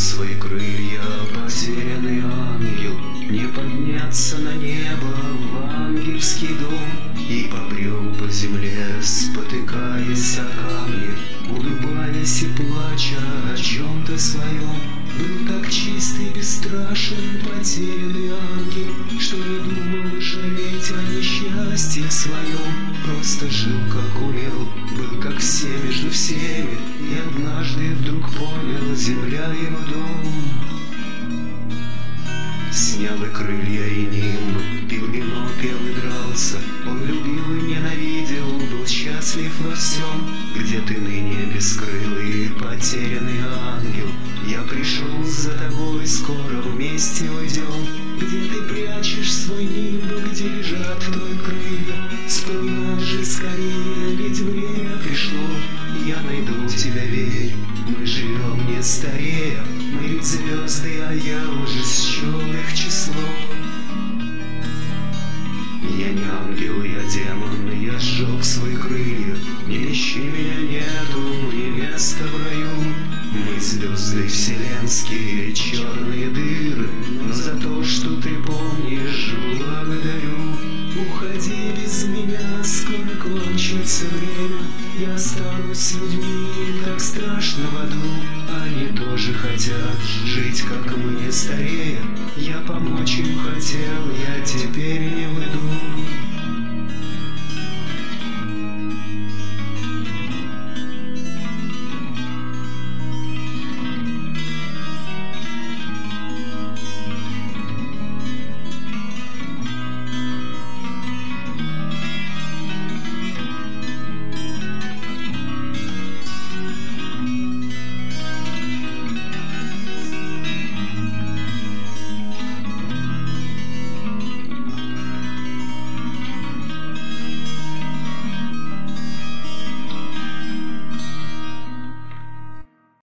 свои крылья, потерянный ангел, не подняться на небо в ангельский дом, и побрел по земле, спотыкаясь о камни, улыбаясь и плача о чем-то своем. Был так чист и бесстрашен потерянный ангел, что не думал жалеть о несчастье своем. Просто жил, как умел, был как все между всеми, и однажды вдруг понял: земля его дом. Снял и крылья, и нимб, пил вино, пел и дрался. Он любил и ненавидел, был счастлив во всем. Где ты ныне, бескрылый, потерянный ангел? Я пришел за тобой, скоро вместе уйдем. Где ты прячешь свой нимб, где лежат твои крылья? Вспоминай же скорее, ведь время пришло. Я найду тебя, верь, мы живем не старея. Мы ведь звезды, а я уже счел их число. Я не ангел, я демон, я сжег свои крылья. Не ищи меня, нету мне места в раю. Мы звезды вселенские, черные дыры, но за то, что ты помнишь, благодарю. Уходи без меня, скоро кончится время. Я останусь с людьми, так страшно в аду. Они тоже хотят жить, как мы, не старея. Я помочь им хотел, я теперь не уйду.